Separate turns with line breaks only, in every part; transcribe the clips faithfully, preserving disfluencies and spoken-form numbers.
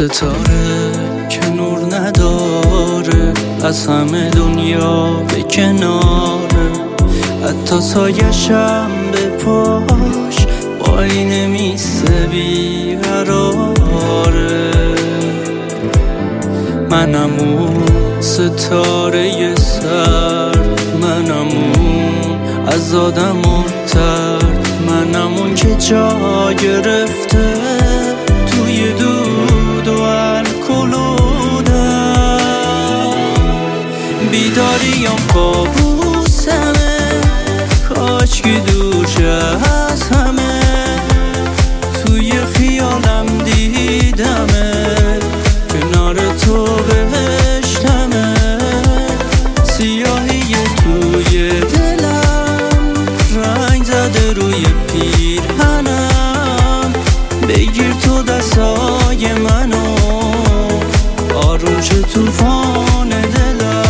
ستاره که نور نداره، از همه دنیا به کناره، حتی سایشم به پاش وای نمیسته بیقراره. منم اون ستاره سرد، منم اون از آدم ترد، منم اون که جا گرفته توی دود و الکل و بیداریم کابوسمه، کاش که دور شه از همه، توی خیالم دیدمه، کنار تو بهشتمه، سیاهی توی دلم رنگ زده روی پیرهنم، بگیر تو دستای منو آروم شه توفان دلم.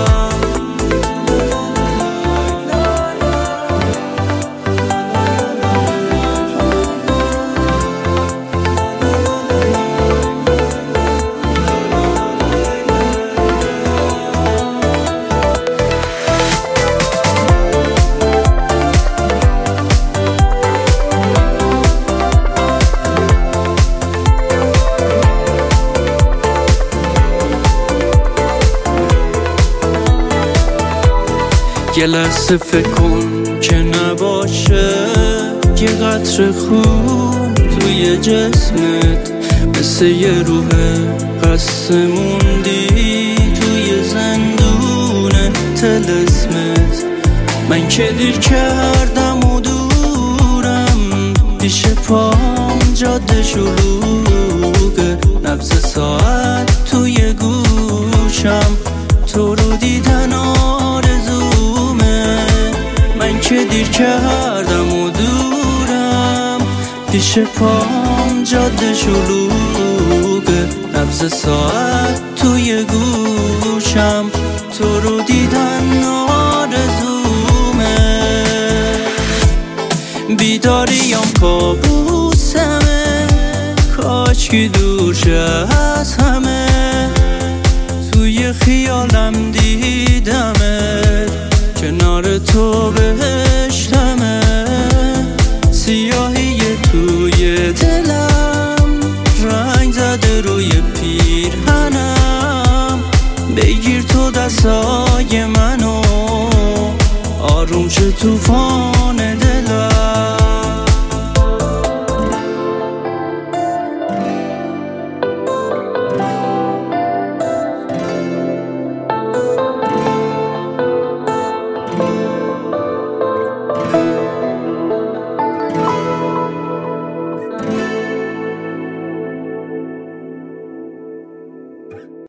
یه لحظه فکر کن که نباشه یه قطره خون توی جسمت، مثل یه روح قصه موندی توی زندون طلسمت. من که دیر کردم و دورم، پیش پام جاده شلوغه، نبض ساعت توی گوشم، تو رو دیدن آرزومه. من که دیر کردم و دورم، پیش پام جاده شلوغه، نبض ساعت توی گوشم، تو رو دیدن آرزومه. بیداریم کابوسمه، کاش که دور شه از همه، توی خیالم دیدمه، کنار تو بهشتمه، سیاهی توی دلم رنگ زده روی پیرهنم، بگیر تو دستای منو آروم شه توفان دلم.